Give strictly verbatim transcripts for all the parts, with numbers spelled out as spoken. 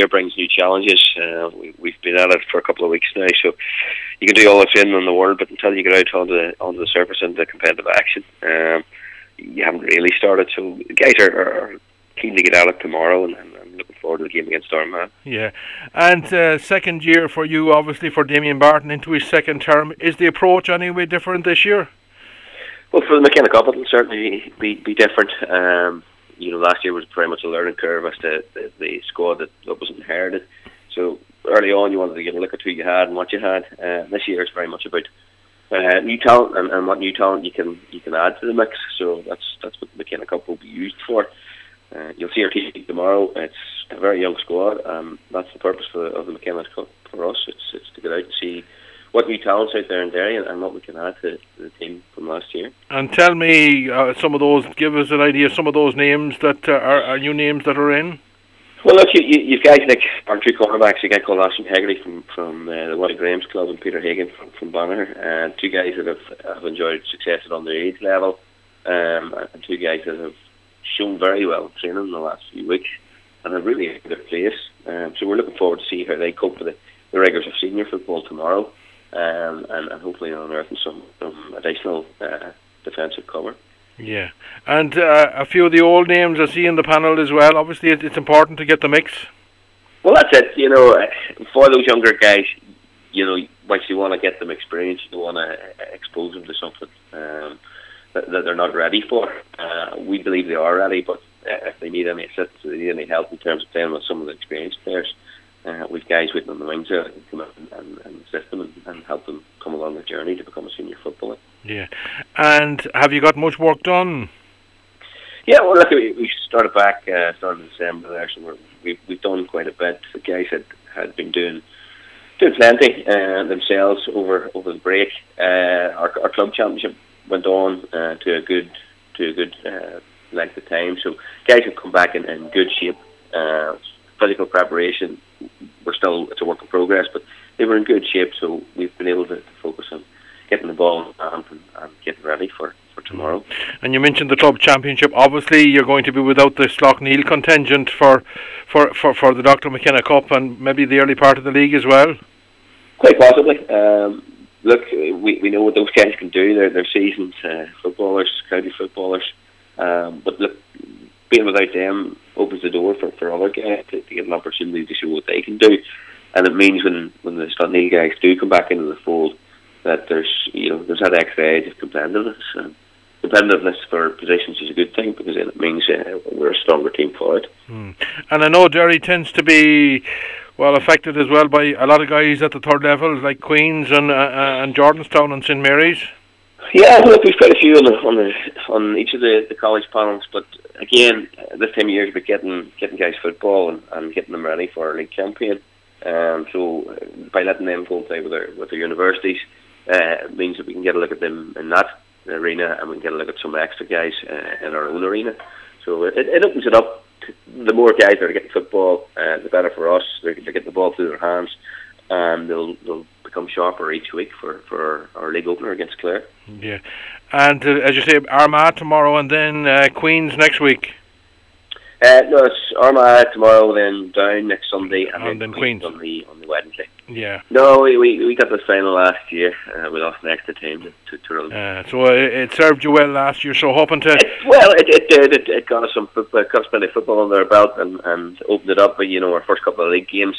year brings new challenges. Uh, we, we've been at it for a couple of weeks now, so you can do all the training in the world, but until you get out onto the, onto the surface into competitive action, um, you haven't really started. So the guys are, are keen to get at it tomorrow, and, and I'm looking forward to the game against Armagh. Yeah, and uh, second year for you, obviously, for Damien Barton into his second term. Is the approach anyway different this year? Well, for the McKenna Cup, it'll certainly be, be different. Um, you know, last year was very much a learning curve as to the, the squad that, that was inherited. So early on, you wanted to get a look at who you had and what you had. Uh, this year, it's very much about uh, new talent and, and what new talent you can you can add to the mix. So that's that's what the McKenna Cup will be used for. Uh, you'll see our team tomorrow. It's a very young squad. Um, that's the purpose for, of the McKenna Cup for us. It's it's to get out and see what new talents out there in Derry and, and what we can add to, to the team from last year. And tell me uh, some of those, give us an idea of some of those names that uh, are, are new names that are in. Well, look, you, you, you've guys like our two cornerbacks, a guy called Ashton Hegarty from, from uh, the White Graham's Club and Peter Hagan from, from Banner, and two guys that have, have enjoyed success at underage level, um, and two guys that have shown very well in training in the last few weeks and have really earned their place. Um, so we're looking forward to see how they cope with the, the rigours of senior football tomorrow. Um, and, and hopefully unearthing some, some additional uh, defensive cover. Yeah, and uh, a few of the old names I see in the panel as well. Obviously, it, it's important to get the mix. Well, that's it. You know, for those younger guys, you know, once you want to get them experience, you want to expose them to something um, that, that they're not ready for. Uh, we believe they are ready, but if they need any assistance, they need any help in terms of playing with some of the experienced players. Uh, we've guys waiting on the wings there that can come out and, and, and assist them and, and help them come along the journey to become a senior footballer. Yeah. And have you got much work done? Yeah, well, look, we, we started back, uh, started in December there, so we're, we've, we've done quite a bit. The guys had, had been doing doing plenty uh, themselves over over the break. Uh, our, our club championship went on uh, to a good to a good uh, length of time, so guys have come back in, in good shape. Uh, physical preparation, we're still, it's a work in progress, but they were in good shape, so we've been able to, to focus on getting the ball and, and getting ready for, for tomorrow. And you mentioned the club championship. Obviously, you're going to be without the Slough-Neil contingent for, for, for, for the Doctor McKenna Cup and maybe the early part of the league as well. Quite possibly. Um, look, we we know what those guys can do. They're they're seasoned uh, footballers, county footballers. Um, but look, being without them opens the door for, for other guys to, to get an opportunity to show what they can do, and it means when when the Slough-Neil guys do come back into the fold, that there's you know there's that extra edge of competitiveness. And competitiveness for positions is a good thing because then it means uh, we're a stronger team for it. Mm. And I know Derry tends to be well affected as well by a lot of guys at the third level, like Queens and uh, and Jordanstown and Saint Mary's. Yeah, look, we've quite a few on the, on the on each of the, the college panels, but again, this time of year is about getting getting guys football and, and getting them ready for our league campaign. Um, so uh, by letting them coincide with their with their universities, uh, it means that we can get a look at them in that arena, and we can get a look at some extra guys uh, in our own arena. So it, it opens it up. The more guys that are getting football, uh, the better for us. They're, they're getting the ball through their hands, and they'll they'll become sharper each week for, for our, our league opener against Clare. Yeah, and uh, as you say, Armagh tomorrow, and then uh, Queens next week. Uh, no, it's Armagh tomorrow, then Down next Sunday, and, and then, then Queens, Queens on the on the Wednesday. Yeah. No, we we, we got the final last year. Uh, we lost an extra team to to, to run. Uh, so it, it served you well last year. So hoping to. It, well, it it did. It, it got us some football, got us plenty of football under our belt, and, and opened it up. But you know, our first couple of league games,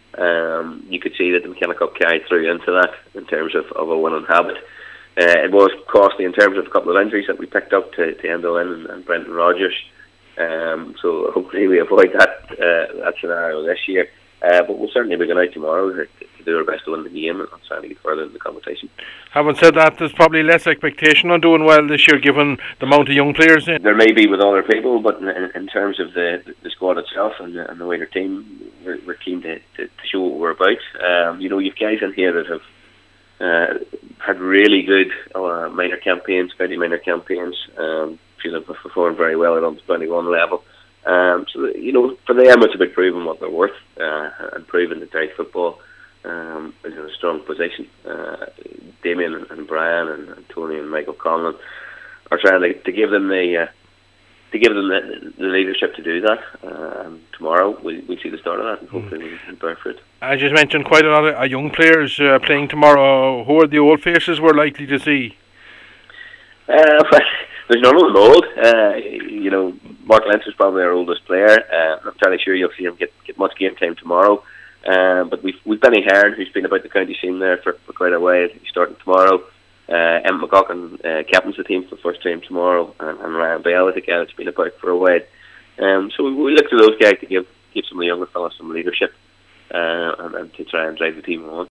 um, you could see that the McKenna Cup carried through into that in terms of, of a winning habit. Uh, it was costly in terms of a couple of injuries that we picked up to to Endo Lynn and, and Brendan Rogers. Um, so hopefully we avoid that uh, that scenario this year. Uh, but we'll certainly be going out tomorrow to, to do our best to win the game and try to get further in the competition. Having said that, there's probably less expectation on doing well this year given the amount of young players in. There may be with other people, but in, in terms of the the squad itself and, and the wider team, we're, we're keen to, to, to show what we're about. Um, you know, you've guys in here that have uh, had really good uh, minor campaigns, very minor campaigns. Um, feel have performed very well at under twenty-one level. Um, so, you know, for them it's about proving what they're worth uh, and proving that Derry football um, is in a strong position. Uh, Damien and, and Brian and, and Tony and Michael Conlon are trying to, to give them the uh, to give them the, the leadership to do that. Um, tomorrow we we see the start of that, and hopefully mm. we'll bear fruit. As you mentioned, quite a lot of uh, young players uh, playing tomorrow. Who are the old faces we're likely to see? Uh, there's none of them old. Uh, you know, Mark Lentz is probably our oldest player. Uh, I'm not entirely sure you'll see him get, get much game time tomorrow. Uh, but we've we've Benny Hearn, who's been about the county scene there for, for quite a while. He's starting tomorrow. Uh, Emma McGuckin uh, captains the team for the first time tomorrow, and, and Ryan Bell, I think, has been about for a while. Um, so we, we look to those guys to give give some of the younger fellas some leadership uh, and, and to try and drive the team on.